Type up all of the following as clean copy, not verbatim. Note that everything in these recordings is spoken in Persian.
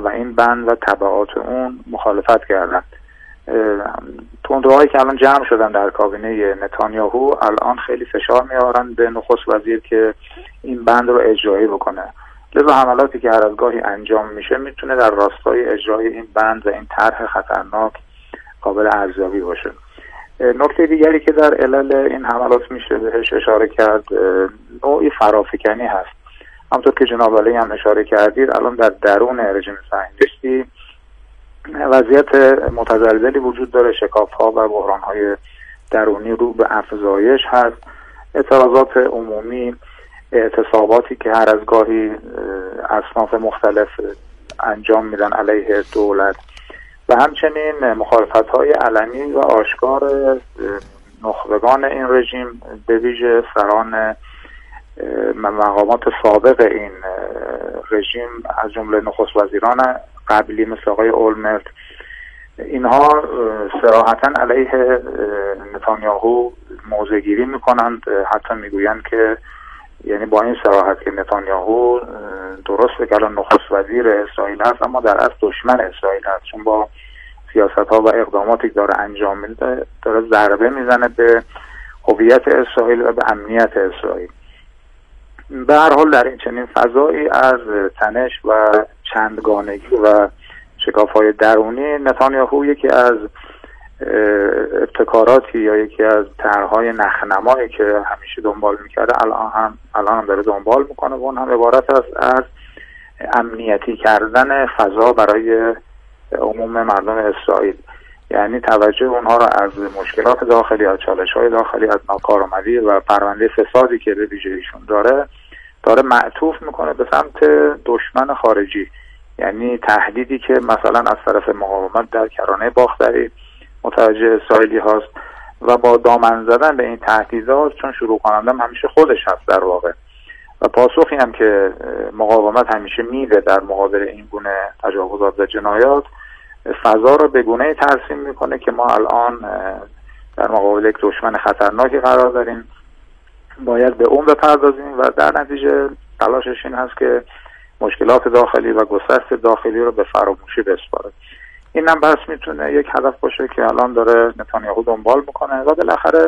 و این بند و تبعات اون مخالفت کردند. تندروهایی که الان جمع شدن در کابینه نتانیاهو الان خیلی فشار میارن به نخست وزیر که این بند رو اجرایی بکنه. لذا حملاتی که هر از گاهی انجام میشه میتونه در راستای اجرای این بند و این طرح خطرناک قابل ارزیابی باشه. نکته دیگری که در علل این حملات میشه بهش اشاره کرد نوعی فرافکنی هست. همونطور که جناب علی هم اشاره کردید الان در درون رژیم صهیونیستی وضعیت متزلزلی وجود داره، شکاف‌ها و بحران‌های درونی رو به افزایش هست، اعتراضات عمومی، اعتصاباتی که هر از گاهی اصناف مختلف انجام میدن علیه دولت و همچنین مخالفت‌های علنی و آشکار نخبگان این رژیم به ویژه سران مقامات سابق این رژیم از جمله نخست وزیران قبلی مثل آقای اولمرت، اینها صراحتاً علیه نتانیاهو موضع‌گیری میکنند. حتی میگویند که یعنی با این صراحت که نتانیاهو درسته که الان نخست وزیر اسرائیل هست اما در اصل دشمن اسرائیل هست، چون با سیاست‌ها و اقداماتی که داره انجام میده داره ضربه میزنه به هویت اسرائیل و به امنیت اسرائیل. به هر حال در این چنین فضایی از تنش و چندگانگی و شکاف‌های درونی نتانیاهو یکی از ابتکاراتی یا یکی از طرح‌های نخنمایی که همیشه دنبال می‌کرده الان هم داره دنبال می‌کنه و اون هم عبارت است از امنیتی کردن فضا برای عموم مردم اسرائیل، یعنی توجه اونها را از مشکلات داخلی، از چالش‌های داخلی، از ناکارآمدی و پرونده فسادی که به ویژه ایشون داره معطوف میکنه به سمت دشمن خارجی، یعنی تهدیدی که مثلا از طرف مقاومت در کرانه باختری متوجه اسرائیلی هاست و با دامن زدن به این تهدیدات، چون شروع کنندم همیشه خودش هست در واقع و پاسخی هم که مقاومت همیشه میده در مقابل این گونه تجاوزات و جنایات، فضا رو به گونه‌ای ترسیم میکنه که ما الان در مقابل یک دشمن خطرناکی قرار داریم، باید به اون بپردازیم و در نتیجه تلاشش این هست که مشکلات داخلی و گسست داخلی رو به فراموشی بسپاره. این هم بس میتونه یک هدف باشه که الان داره نتانیاهو دنبال میکنه و بالاخره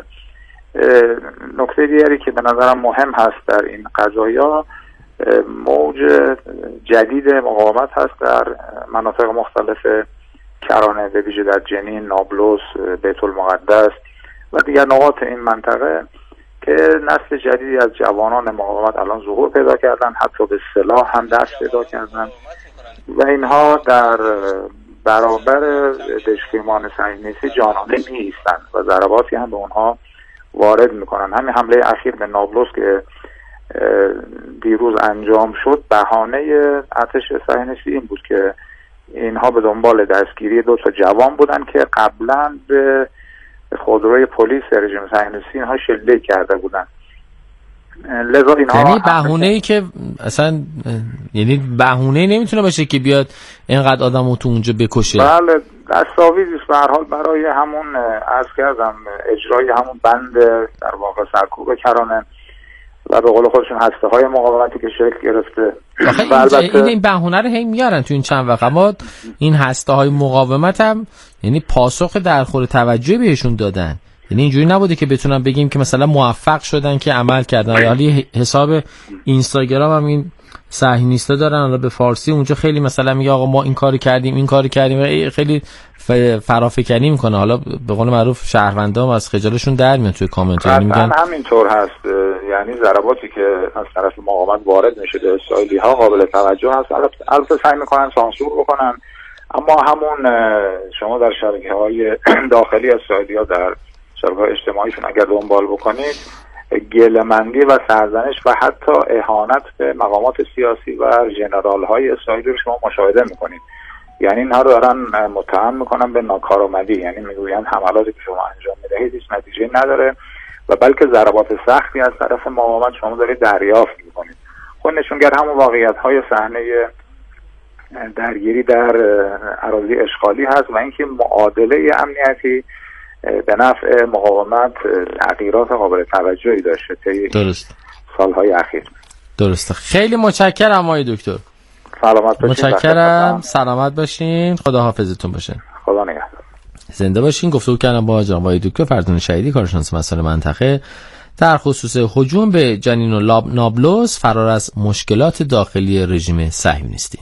نکته دیگری که به نظرم مهم هست در این قضایا موج جدید مقاومت هست در مناطق مختلف کرانه، به ویژه در جنین، نابلس، بیت المقدس و دیگر نقاط این منطقه که نسل جدیدی از جوانان مقاومت الان ظهور پیدا کردن، حتی به سلاح هم دست پیدا کردن و اینها در برابر دژخیمان صهیونیستی جانانه می‌ایستند و ضرباتی هم به اونها وارد میکنن. همین حمله اخیر به نابلس که دیروز انجام شد بهانه ارتش صهیونیستی این بود که اینها به دنبال دستگیری 2 جوان بودن که قبلا به خودروی پلیس رژیم صهیونیستی اینها شلیک کرده بودن. لذا اینها یعنی بهونه‌ای که اصلا یعنی بهونه نمیتونه باشه که بیاد اینقدر آدمو تو اونجا بکشه. بله دستاویزی است به هر حال برای همون عرض کردم اجرای همون بند در واقع سرکوب کرانه و به قول خودشون هسته‌های مقاومتی که شکل گرفته. البته این بهونه رو هی میارن تو این چند وقت، اما این هسته‌های مقاومت هم یعنی پاسخ درخور توجه بهشون دادن، یعنی اینجوری نبوده که بتونن بگیم که مثلا موفق شدن که عمل کردن. حالا حساب اینستاگرام هم این صهیونیستا دارن، حالا به فارسی اونجا خیلی مثلا میگه آقا ما این کارو کردیم خیلی فرافکنی میکنه. حالا به قول معروف شهروندام از خجالشون در میاد توی کامنت، یعنی میگن همینطور هست. یعنی ضرباتی که از طرف مقاومت وارد میشه به اسرائیلی ها قابل توجه هست. البته سعی میکنن سانسور بکنن، اما همون شما در شبکه‌های داخلی اسرائیلی ها در شبکه‌های اجتماعیشون اگر دنبال بکنید گله‌مندی و سرزنش و حتی اهانت به مقامات سیاسی و ژنرال‌های اسرائیلی رو شما مشاهده میکنید. یعنی اینها رو دارن متهم میکنن به ناکارآمدی، یعنی میگویند حملاتی که شما انجام میدهید هیچ نتیجه‌ای نداره و بلکه ضربات سختی از طرف مقاومت شما دارید دریافت میکنید. خود نشونگر همون واقعیت‌های صحنه درگیری در اراضی اشغالی هست و اینکه معادله امنیتی به نفع مقاومت تغییرات قابل توجهی داشته طی سالهای اخیر. درسته. خیلی متشکرم آقای دکتر. سلامت باشین. متشکرم. سلامت باشین. خدا حافظتون باشه. خدا نگهدار. زنده باشین. گفتگو کردم با جناب دکتر فرزانه شهیدی، کارشناس مسائل منطقه، در خصوص هجوم به جنین و نابلس فرار از مشکلات داخلی رژیم صهیونیستی.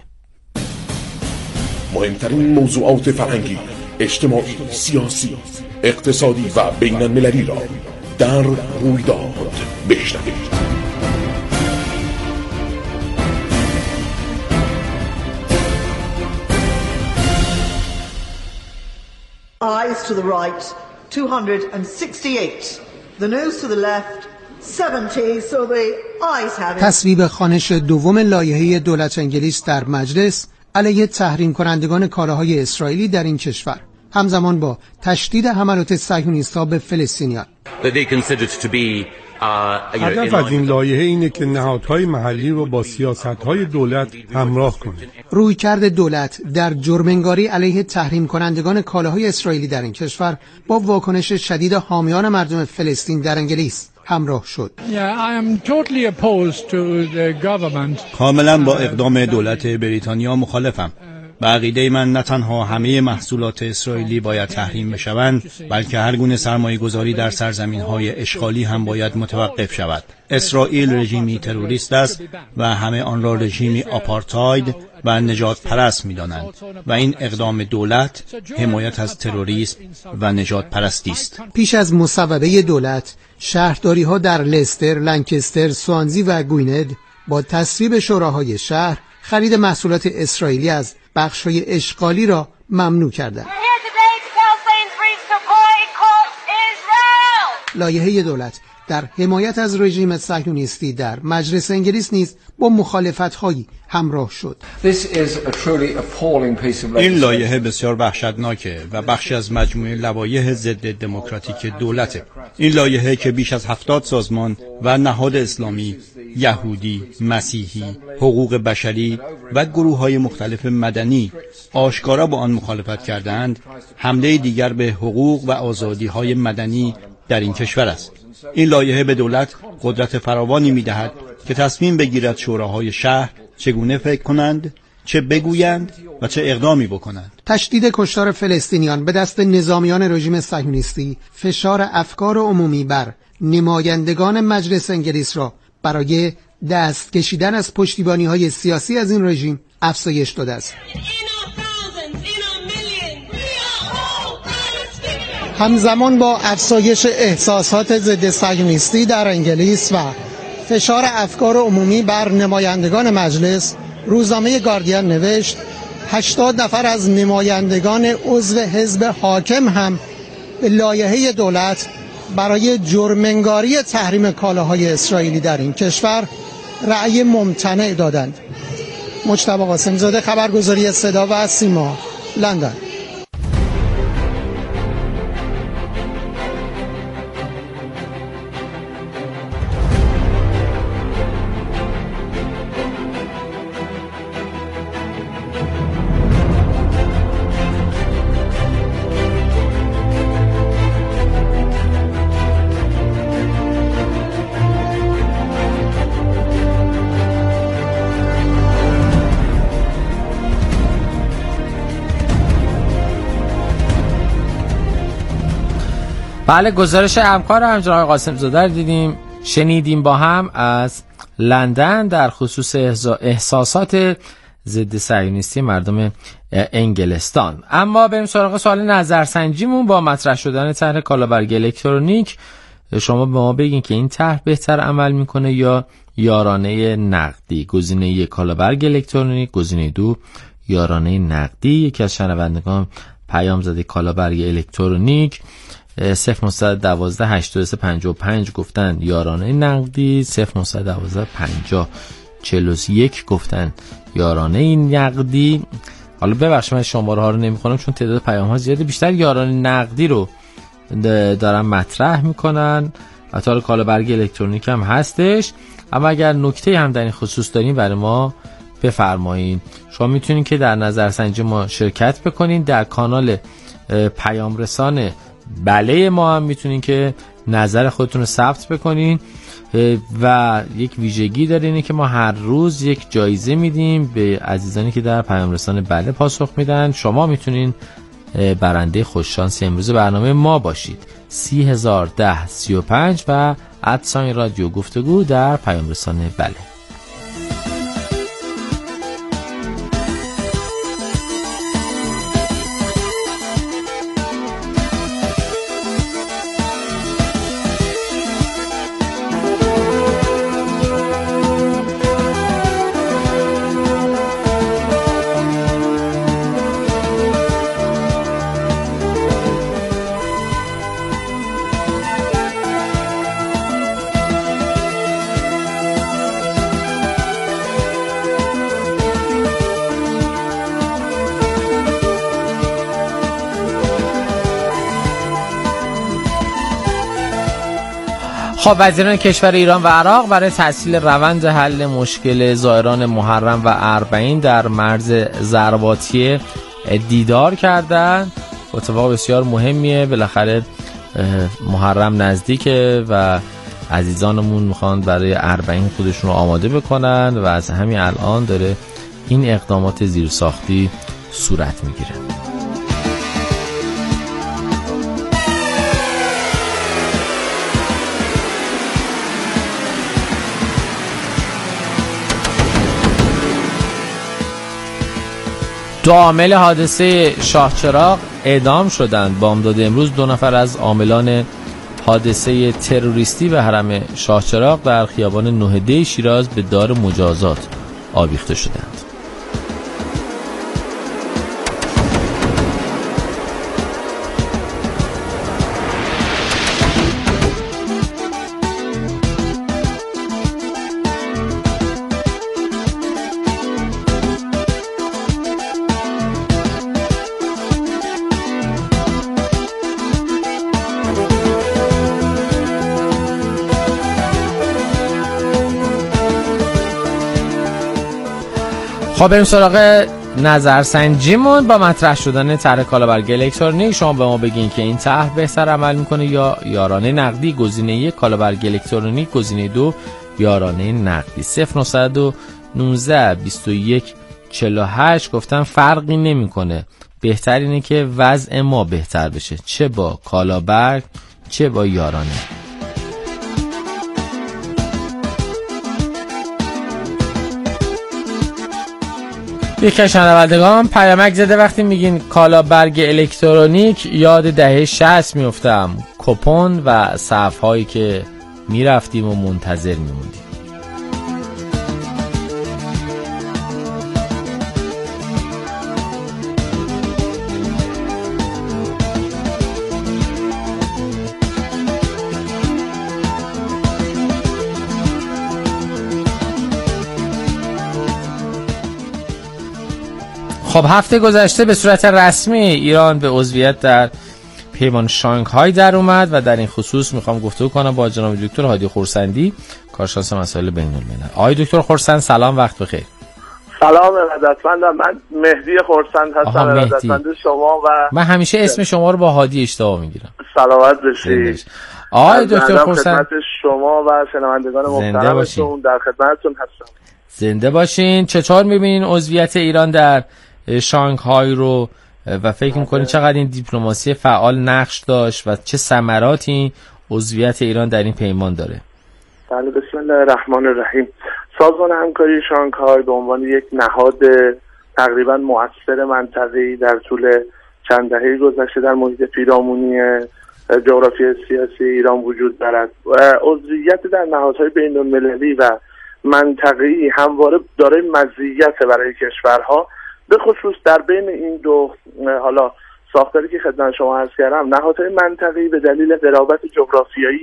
مهمترین موضوعات فرهنگی، اجتماعی، سیاسی، اقتصادی و بین المللی را در رویداد بشنوید. Eyes to the right, 268. The nose to the left, 70. So the eyes have it. تصویب خوانش دوم لایحه دولت انگلیس در مجلس علیه تحریم کنندگان کالاهای اسرائیلی در این کشور، همزمان با تشدید حملات صهیونیست‌ها به فلسطینیان. هدف از این لایحه اینه که نهادهای محلی رو با سیاست‌های دولت همراه کنه. رویکرد دولت در جرم‌انگاری علیه تحریم کنندگان کالاهای اسرائیلی در این کشور با واکنش شدید حامیان مردم فلسطین در انگلیس همراه شد. کاملا با اقدام دولت بریتانیا مخالفم. به عقیده من نه تنها همه محصولات اسرائیلی باید تحریم بشوند، بلکه هر گونه سرمایه‌گذاری در سرزمین‌های اشغالی هم باید متوقف شود. اسرائیل رژیمی تروریست است و همه آن را رژیمی آپارتاید و نجات پرست می‌دانند و این اقدام دولت حمایت از تروریسم و نجات پرستی است. پیش از مصوبه دولت، شهرداری‌ها در لستر، لنکستر، سوانزی و گوینید با تصویب شوراهای شهر خرید محصولات اسرائیلی از بخش‌های اشغالی را ممنوع کردند. لایحه دولت در حمایت از رژیم صهیونیستی در مجلس انگلیس نیز با مخالفت‌هایی همراه شد. این لایحه بسیار وحشتناکه و بخشی از مجموعه لوایح ضد دموکراتیک دولته. این لایحه که بیش از 70 سازمان و نهاد اسلامی، یهودی، مسیحی، حقوق بشری و گروه‌های مختلف مدنی آشکارا با آن مخالفت کردند، حمله دیگر به حقوق و آزادی‌های مدنی در این کشور است. این لایحه به دولت قدرت فراوانی می‌دهد که تصمیم بگیرد شوراهای شهر چگونه فکر کنند، چه بگویند و چه اقدامی بکنند. تشدید کشتار فلسطینیان به دست نظامیان رژیم صهیونیستی فشار افکار عمومی بر نمایندگان مجلس انگلیس را برای دست کشیدن از پشتیبانی‌های سیاسی از این رژیم افزایش داده است. همزمان با افزایش احساسات ضد صهیونیستی در انگلیس و فشار افکار عمومی بر نمایندگان مجلس، روزنامه گاردین نوشت 80 نفر از نمایندگان عضو حزب حاکم هم به لایحه دولت برای جرم‌انگاری تحریم کالاهای اسرائیلی در این کشور رأی ممتنع دادند. مجتبی قاسم‌زاده، خبرگزاری صدا و سیما، لندن. بله، گزارش همکار همچنان آقای قاسم زاده دیدیم، شنیدیم با هم از لندن در خصوص احساسات ضد صهیونیستی مردم انگلستان. اما بریم سراغ سوال نظرسنجیمون. با مطرح شدن طرح کالابرگ الکترونیک شما به ما بگین که این طرح بهتر عمل میکنه یا یارانه نقدی. گزینه 1 کالابرگ الکترونیک، گزینه 2 یارانه نقدی. یکی از شنوندگان پیام زده کالابرگ الکترونیک. 0912 8355 گفتن یارانه نقدی، 0912 50 41 گفتن یارانه نقدی. حالا ببخشید من شماره ها رو نمیخونم چون تعداد پیام ها زیاده، بیشتر یارانه نقدی رو دارن مطرح میکنن. حتی کالابرگ الکترونیک هم هستش، اما اگر نکته هم در این خصوص دارین برای ما بفرمایین. شما میتونین که در نظرسنجی ما شرکت بکنین. در کانال پیام رسان بله ما هم میتونین که نظر خودتون رو ثبت بکنین. و یک ویژگی داره، اینه که ما هر روز یک جایزه میدیم به عزیزانی که در پیام رسان بله پاسخ میدن. شما میتونین برنده خوششانس امروز برنامه ما باشید. 301035 و ادساین رادیو گفتگو در پیام رسان بله. خب وزیران کشور ایران و عراق برای تسهیل روند حل مشکل زائران محرم و اربعین در مرز ضرباطیه دیدار کردند. اتفاق بسیار مهمیه، بالاخره محرم نزدیکه و عزیزانمون میخوان برای اربعین خودشون رو آماده بکنن و از همین الان داره این اقدامات زیرساختی صورت میگیره. دو عامل حادثه شاهچراغ اعدام شدند. بامداد امروز 2 نفر از عاملان حادثه تروریستی به حرم شاهچراغ در خیابان 9 شیراز به دار مجازات آویخته شدند. خب بریم سراغ نظرسنجیمون. با مطرح شدن طرح کالابرگ الکترونیک شما به ما بگین که این طرح بهتر عمل میکنه یا یارانه نقدی. گزینه 1 کالابرگ الکترونیک، گزینه 2 یارانه نقدی. 0919 21 48 گفتن فرقی نمیکنه، بهتر اینه که وضع ما بهتر بشه، چه با کالابرگ چه با یارانه. یکی از شنوندگان پیامک زده وقتی میگین کالابرگ الکترونیک یاد دهه 60 میفتم، کوپن و صف‌هایی که میرفتیم و منتظر میموندیم. خب هفته گذشته به صورت رسمی ایران به عضویت در پیمان شانگهای در اومد و در این خصوص میخوام گفتگو کنم با جناب دکتر هادی خورسندی، کارشناس مسائل بین‌الملل. آقای دکتر خورسند سلام، وقت بخیر. سلام ارادتمندم، من مهدی خورسند هستم. ارادتمند شما و من همیشه اسم شما رو با هادی اشتباه میگیرم. سلامت باشید. آقای دکتر خورسند، خدمت شما و شنوندگان محترمتون در خدمتتون هستم. زنده باشین. چطور میبینین عضویت ایران در شانگهای رو و فکر میکنین چقدر این دیپلماسی فعال نقش داشت و چه ثمراتی عضویت ایران در این پیمان داره؟ بله، بسم الله الرحمن الرحیم. سازمان همکاری شانگهای به عنوان یک نهاد تقریبا مؤثر منطقه‌ای در طول چند دهه گذشته در محیط پیرامونی جغرافیای سیاسی ایران وجود دارد. عضویت در نهادهای بین‌المللی و منطقه‌ای همواره دارای مزیت برای کشورها، به خصوص در بین این دو حالا ساختاری که خدمت شما عرض کردم. نهادهای منطقه‌ای به دلیل قرابت جغرافیایی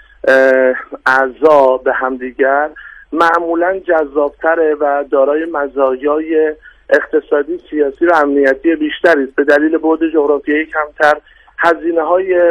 اعضا به همدیگر معمولاً جذاب‌تره و دارای مزایای اقتصادی، سیاسی و امنیتی بیشتری است. به دلیل بعد جغرافیایی کمتر، هزینه‌های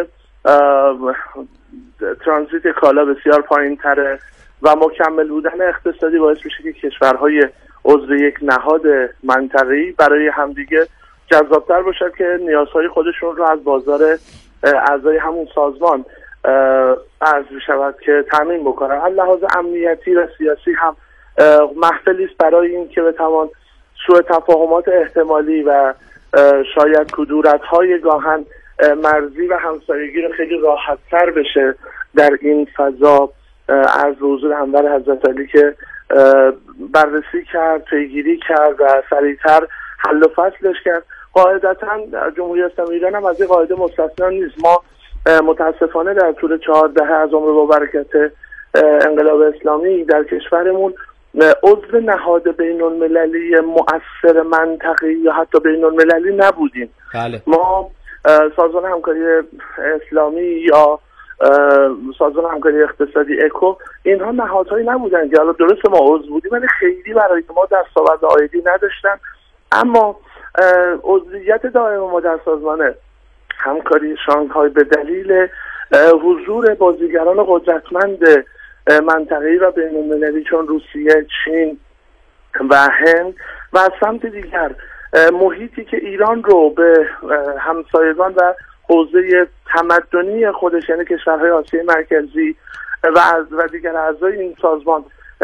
ترانزیت کالا بسیار پایین‌تره و مکمل بودن اقتصادی باعث میشه که کشورهای عضو یک نهاد منطقه‌ای برای همدیگه جذابتر باشد که نیازهای خودشون رو از بازار اعضای همون سازمان عرض می‌شود که تامین بکنن. از لحاظ امنیتی و سیاسی هم محفلی است برای این که بتوان سوء تفاهمات احتمالی و شاید کدورت‌های گاهن مرزی و همسایگی رو خیلی راحت‌تر بشه در این فضا از حضور انور حضرت علی که بررسی کرد، پیگیری کرد و سریعتر حل و فصلش کرد. قاعدتاً جمهوری اسلامی ایران هم از این قاعده مستثنا نیست. ما متاسفانه در طول 4 دهه از عمر با برکت انقلاب اسلامی در کشورمون عضو نهاد بین المللی مؤثر منطقی یا حتی بین المللی نبودیم. بله. ما سازمان همکاری اسلامی یا سازمان همکاری اقتصادی اکو اینها نهادهایی نبودن که حالا درست ما عضو بودیم ولی خیلی برای ما دستاورد عایدی نداشتن، اما عضویت دائم ما در سازمان همکاری شانگهای به دلیل حضور بازیگران قدرتمند منطقه‌ای و بین‌المللی چون روسیه، چین و هند و از سمت دیگر محیطی که ایران رو به همسایگان و حوزه تمدنی خودش یعنی کشورهای آسیای مرکزی و دیگر اعضای این سازمان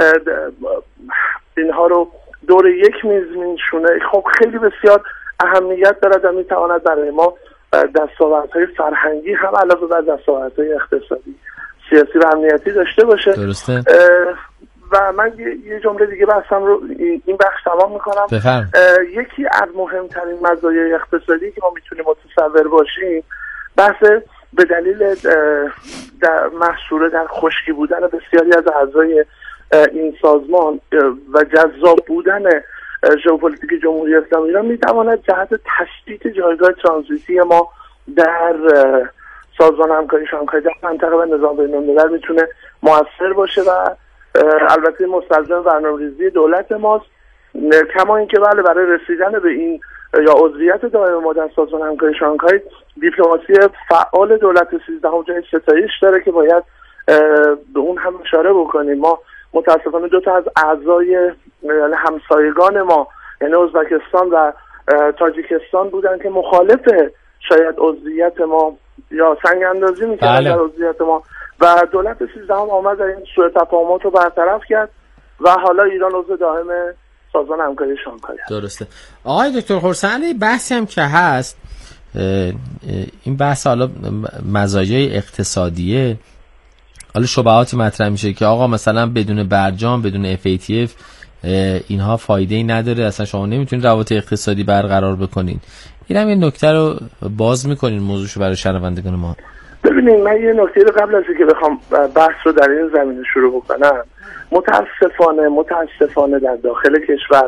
اینها رو دور یک میز میشونه، خب خیلی بسیار اهمیت دارد و میتواند برای ما دستاوردهای فرهنگی هم علاوه بر دستاوردهای اقتصادی، سیاسی و امنیتی داشته باشه. درسته. و من یه جمله دیگه بحثم رو این بخش تمام میکنم. یکی از مهمترین مزایای اقتصادی که ما میتونیم متصور باشیم بحث به دلیل محصوره در خشکی بودن بسیاری از اعضای این سازمان و جذاب بودن ژئوپلیتیک جمهوری اسلامی ایران میتواند جهت تثبیت جایگاه ترانزیتی ما در سازمان همکاری شانگهای در منطقه و نظام بین‌الملل میتونه موثر باشه و البته مستلزم برنامه‌ریزی دولت ماست، کما اینکه بله برای رسیدن به این یا عضویت دائم ما در سازمان همکاری شانگهای دیپلماسی فعال دولت 13 جای ستایش داره که باید به اون هم اشاره بکنیم. ما متاسفانه 2 تا از اعضای همسایگان ما یعنی ازبکستان و تاجیکستان بودن که مخالف شاید عضویت ما یا سنگ اندازی میکردن در عضویت ما و دولت 13 آمد این سوء تفاهمات رو برطرف کرد و حالا ایران عضو دائم سازمان همکاری شانگهای هست. درسته. آقای دکتر خرسندی بحثی هم که هست این بحث حالا مزایای اقتصادیه، حالا شبهاتی مطرح میشه که آقا مثلا بدون برجام بدون FATF اینها فایده‌ای نداره، اصلا شما نمیتونید روابط اقتصادی برقرار بکنین. این هم یه نکته رو باز میکنین موضوعشو برای شنوندگان ما. ببینید من یه نکته رو قبل از اینکه بخوام بحث رو در این زمینه شروع بکنم، متاسفانه در داخل کشور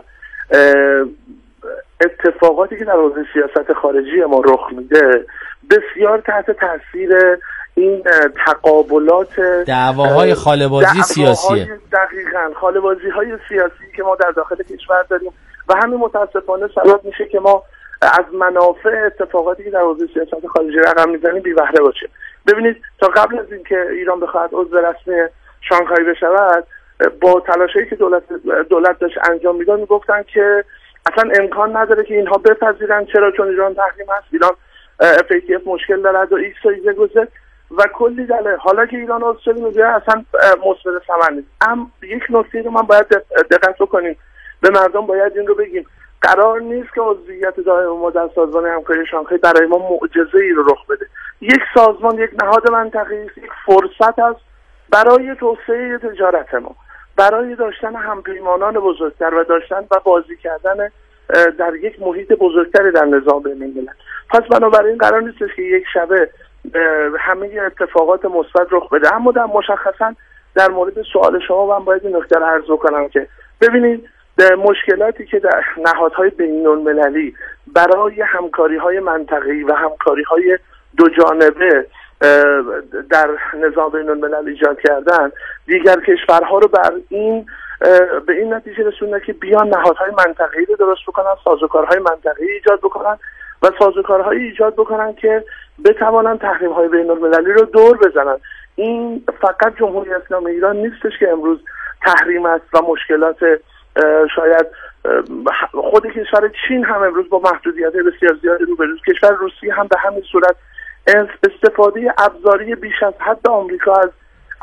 اتفاقاتی که در حوزه سیاست خارجی ما رخ میده بسیار تحت تاثیر این تقابلات دعواهای خاله‌بازی سیاسیه. دقیقاً خاله‌بازی‌های سیاسی که ما در داخل کشور داریم و همین متاسفانه سبب میشه که ما از منافع اتفاقاتی که در حوزه سیاست خارجی رقم میزنیم بی بهره باشیم. ببینید تا قبل از اینکه ایران بخواد عضو رسمی شانگهای بشود با تلاشی که دولت داشت انجام میداد میگفتن که اصلا امکان نداره که اینها بپذیرن، چرا؟ چون ایران تحریم هست، ایران FATF مشکل دارد و ایکس و ایگرگ و کلی دلیل. حالا که ایران عضو شده میگه اصلا مثبت ثمر نیست. اما یک نکته رو من باید دقت بکنیم، به مردم باید این رو بگیم، قرار نیست که عضویت دائم ما در سازمان همکاری شانگهای برای ما معجزه‌ای رو رخ بده. یک سازمان، یک نهاد منطقه‌ای، یک فرصت است برای توسعه تجارت ما، برای داشتن همپیمانان بزرگتر و داشتن و بازی کردن در یک محیط بزرگتری در نظام بین‌المللی. پس بنابراین قرار نیستش که یک شبه همه اتفاقات مثبت رخ بده. اما در مشخصا در مورد سوال شما من باید این نکته رو عرض بکنم که ببینید مشکلاتی که در نهادهای بین‌المللی برای همکاری‌های منطقه‌ای و همکاری‌های دو جانبه در نظام بین‌الملل ایجاد کردن، دیگر کشورها رو به این نتیجه رسوندن که بیان نهادهای منطقه‌ای رو درست بکنن، سازوکارهای منطقه‌ای ایجاد بکنن و سازوکارهایی ایجاد بکنن که بتوانن تحریم‌های بین‌المللی رو دور بزنن. این فقط جمهوری اسلامی ایران نیستش که امروز تحریم است و مشکلات، شاید خود کشور چین هم امروز با محدودیت‌های بسیار زیادی روبروست، کشور روسیه هم به همین صورت. استفاده ابزاری بیش از حد آمریکا از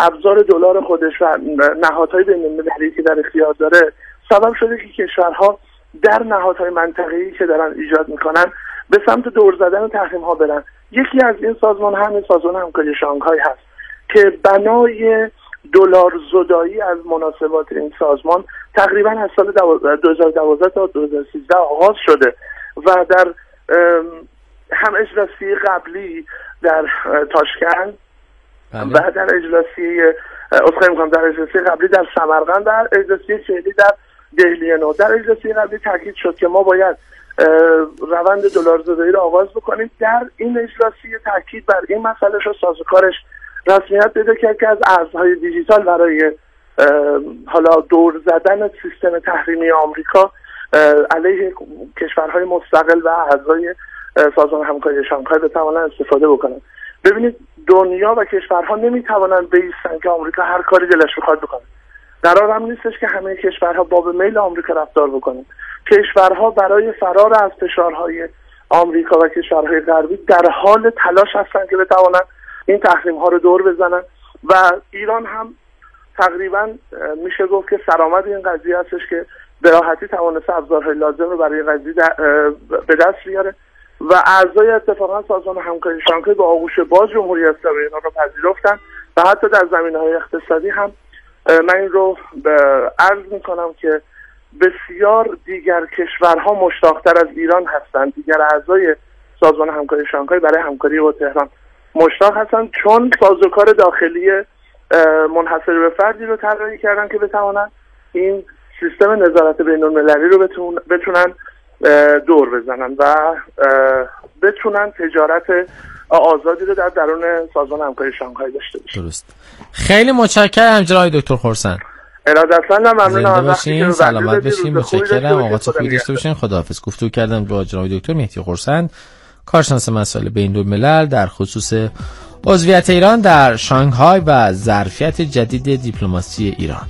ابزار دلار خودش و نهادهای بین‌المللی که در اختیار داره سبب شده که کشورها در نهادهای منطقه‌ای که دارن ایجاد میکنن به سمت دور زدن تحریم‌ها برن. یکی از این سازمان همین سازمان همکاری شانگهای هست که بنای دلار زدایی از مناسبات این سازمان تقریبا از سال 2012 تا 2013 آغاز شده و در هم اجلاسی قبلی در تاشکند و در اجلاسی در اجلاسی قبلی در سمرقند، در اجلاسی فعلی در دهلی نو. در اجلاسی قبلی تاکید شد که ما باید روند دلار زدایی رو آغاز بکنیم. در این اجلاسی تاکید بر این مسئله شد، سازوکارش رسمیت پیدا کرد که از ارزهای دیجیتال برای حالا دور زدن سیستم تحریمی آمریکا علیه کشورهای مستقل و اعضای سازمان همکاری شانگهای بتوانند استفاده بکنند. ببینید دنیا و کشورها نمیتوانند بایستن که آمریکا هر کاری دلش بخواد بکنه. قرار هم نیستش که همه کشورها با به میل آمریکا رفتار بکنن. کشورها برای فرار از فشارهای آمریکا و کشورهای غربی در حال تلاش هستند که بتوانند این تحریم‌ها رو دور بزنن و ایران هم تقریبا میشه گفت که سرآمد این قضیه هستش که به راحتی توانسته ابزارهای لازم رو برای قضیه به دست بیاره و اعضای اتفاقا سازمان همکاری شانگهای با آغوش باز جمهوری اسلامی ایران رو پذیرفتن و حتی در زمینه‌های اقتصادی هم من این رو عرض میکنم که بسیار دیگر کشورها مشتاق‌تر از ایران هستند. دیگر اعضای سازمان همکاری شانگهای برای همکاری با تهران مشتاق هستند، چون سازوکار داخلی منحصر به فردی رو طراحی کردن که بتوانن این سیستم نظارت بین‌المللی رو بتونن دور بزنن و بتونن تجارت آزادی رو در درون سازمان همکاری شانگهای داشته باشن. درست. خیلی متشکرم جناب دکتر خورسند. ارادتمندم، ممنونم از وقتی که سلامت باشین. متشکرم. اوقات خوبی داشته باشین. خداحافظ. گفتگو کردم با جناب دکتر مهدی خورسند، کارشناس مسائل بین‌الملل در خصوص عضویت ایران در شانگهای و ظرفیت جدید دیپلماسی ایران.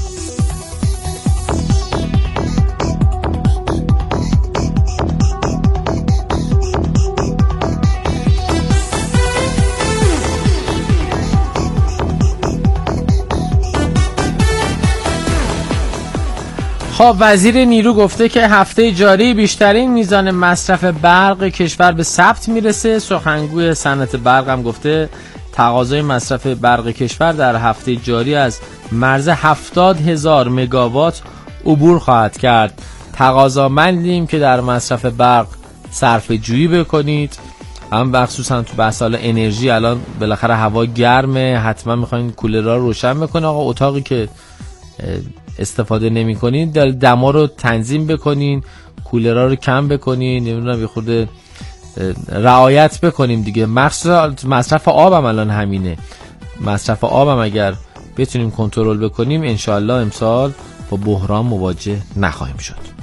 خب وزیر نیرو گفته که هفته جاری بیشترین میزان مصرف برق کشور به ثبت میرسه. سخنگوی صنعت برق هم گفته تقاضای مصرف برق کشور در هفته جاری از مرز 70,000 مگاوات عبور خواهد کرد. تقاضامندیم که در مصرف برق صرفه جویی بکنید. هم بخصوصا تو بحث حالا انرژی، الان بالاخره هوا گرمه، حتما میخواین کولرها رو روشن بکنید. آقا اتاقی که استفاده نمی کنین دما رو تنظیم بکنین، کولرها رو کم بکنین، نمیدونم یه خورده رعایت بکنیم دیگه. مصرف آب هم الان همینه. مصرف آب هم اگر بتونیم کنترل بکنیم انشاءالله امسال با بحران مواجه نخواهیم شد.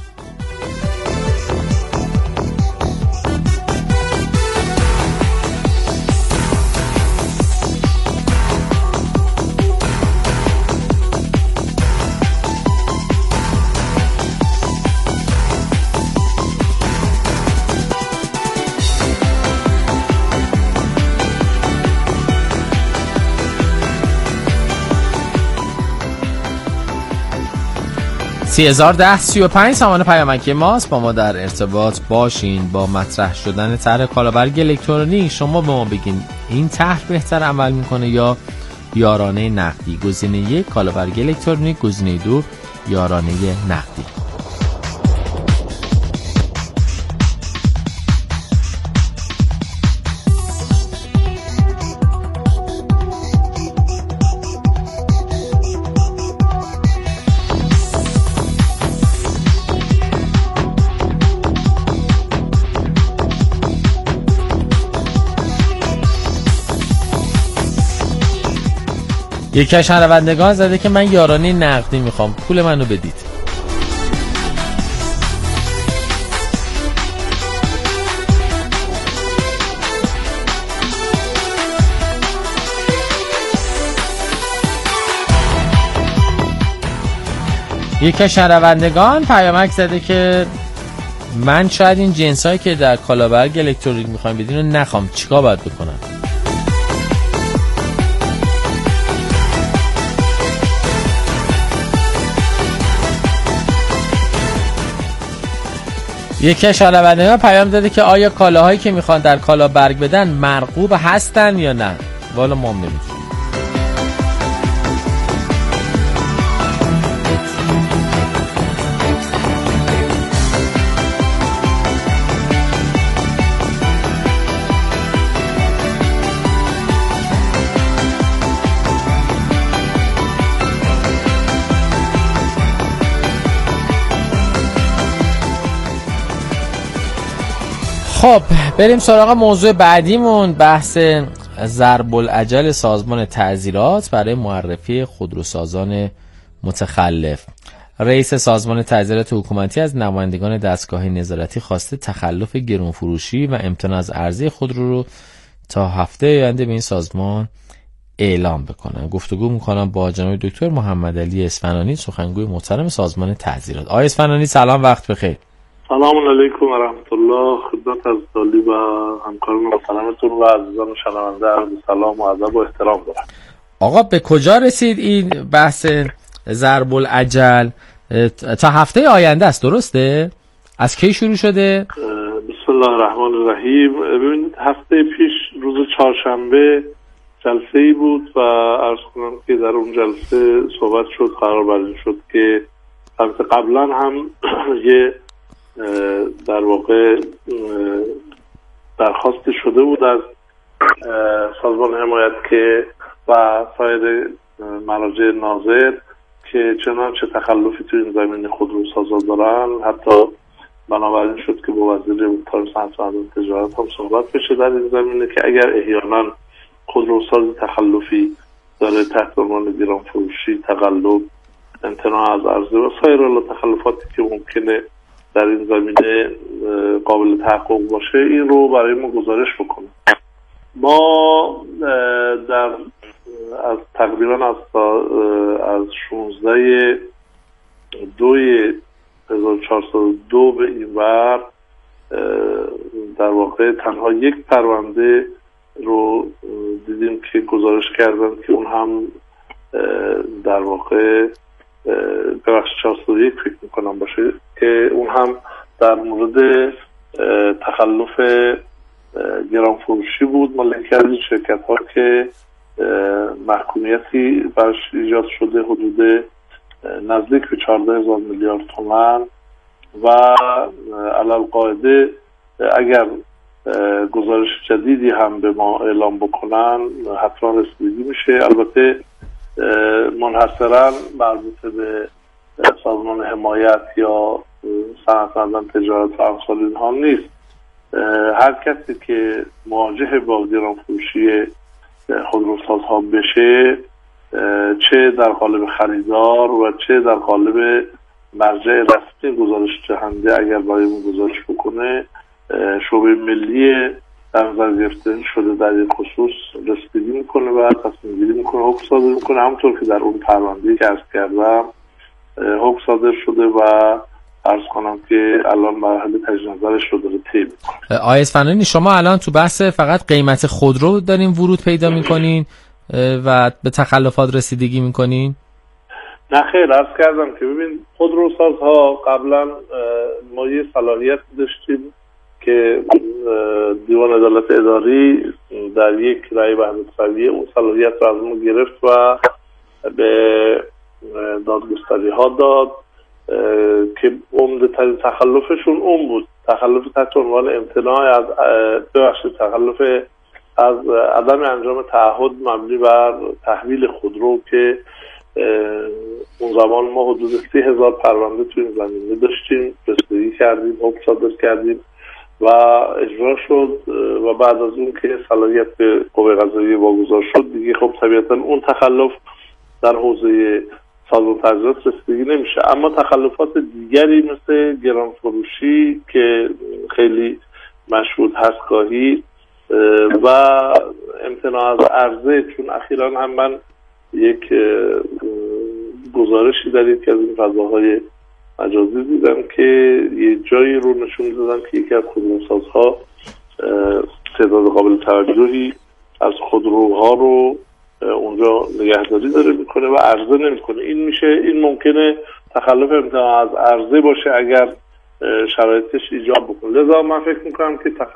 $30,010.35 سامان پیامکی ماست. با ما در ارتباط باشین. با مطرح شدن طرح کالابرگ الکترونیک شما به ما بگین این طرح بهتر عمل میکنه یا یارانه نقدی؟ گزینه 1 کالابرگ الکترونیک، گزینه 2 یارانه نقدی. یکی از شنوندگان زده که من یارانه نقدی میخوام، پول منو بدید. یکی از شنوندگان پیامک زده که من شاید این جنسایی که در کالابرگ الکترونیک میخوام بدین رو نخوام، چیکار باید بکنم؟ یکی از شنوندگان پیام داده که آیا کالاهایی که میخوان در کالا برگ بدن مرغوب هستن یا نه؟ والا ما هم نمیدونیم. خب بریم سراغ موضوع بعدیمون، بحث ضرب العجل سازمان تعزیرات برای معرفی خودروسازان متخلف. رئیس سازمان تعزیرات حکومتی از نمایندگان دستگاه نظارتی خواسته تخلف گرانفروشی و امتناع از عرضه خودرو رو تا هفته آینده به این سازمان اعلام بکنن. گفتگو میکنم با جناب دکتر محمد علی اصفهانی، سخنگوی محترم سازمان تعزیرات. آقای اصفهانی سلام، وقت بخیر. سلام علیکم و رحمت الله. خدمت از دالی و همکاران محترمتون و عزیزان شنونده عرض سلام و ادب و احترام دارم. آقا به کجا رسید این بحث ضرب العجل؟ تا هفته آینده است، درسته؟ از کی شروع شده؟ بسم الله الرحمن الرحیم. ببینید هفته پیش روز چهارشنبه جلسه‌ای بود و عرض کنم که در اون جلسه صحبت شد، قرار بر این شد که قبلا هم یه در واقع درخواست شده بود از سازمان حمایت که و سایر مراجع ناظر که چنانچه تخلفی تو این زمینه خودروسازا دارن، حتی بنابراین شد که با وزیر محترم صنعت و تجارت هم صحبت بشه در این زمینه که اگر احیانا خودروساز تخلفی داره تحت عنوان گرانفروشی، تقلب، امتناع از عرضه و سایر تخلفاتی که ممکنه در این زمینه قابل تحقق باشه، این رو برای ما گزارش بکنه. ما در از تقریبا از 16/2/1402 به این ور در واقع تنها یک پرونده رو دیدیم که گزارش کردن که اون هم در واقع بخش 401 فکر میکنم باشه که اون هم در مورد تخلف گرانفروشی بود مال یکی از این شرکت ها که محکومیتی برش ایجاد شده حدود نزدیک به 14,000 میلیارد تومان و علل قاعده اگر گزارش جدیدی هم به ما اعلام بکنن حتما رسیدگی میشه. البته منحصرا مربوط به سازمان حمایت یا صنعتمندان تجارت و امثال اینها نیست. هر کسی که مواجه با گرانفروشی خودروسازها بشه، چه در قالب خریدار و چه در قالب مرجع رسمی گزارش دهنده، اگر باید گزارش بکنه، شعبه ملی در نظر گرفته شده در این خصوص رسیدگی میکنه و تصمیم گیری میکنه، حکم صادر میکنه، همونطور که در اون پرونده‌ای که عرض کردم حکم صادر شده و عرض کنم که الان مرحله تجدید نظرش رو داره طی میکنه. آقای اصفهانی شما الان تو بحث فقط قیمت خودرو دارین ورود پیدا میکنین و به تخلفات رسیدگی میکنین؟ نه خیر، عرض کردم که ببین خودروسازها قبلا ما یه صلاحیت داشتیم که دیوان عدالت اداری در یک رأی وحدت‌فردی اون صلاحیت رو از ما گرفت و به دادگستری ها داد که عمده ترین تخلفشون اون بود، تخلف تحت عنوان امتناع از تخلف از عدم انجام تعهد مبنی بر تحویل خودرو که اون زمان ما حدود 30,000 پرونده توی این زمینه داشتیم، رسیدگی کردیم، حکم صادر کردیم و اجرا شد و بعد از اون که صلاحیت به قوه قضاییه واگذار شد دیگه خب طبیعتا اون تخلف در حوزه سازمان تعزیرات رسیدگی نمیشه. اما تخلفات دیگری مثل گرانفروشی که خیلی مشهود هست گاهی و امتناع از عرضه، چون اخیراً هم من یک گزارشی در یکی از این فضاهای مجازی دیدم که یه جایی رو نشون دادن که یکی از خودروسازها تعداد قابل توجهی از خودروها رو اونجا نگهداری داره میکنه و عرضه نمیکنه. این ممکنه تخلف امتناع از عرضه باشه اگر شرایطش ایجاب بکنه. لذا من فکر میکنم که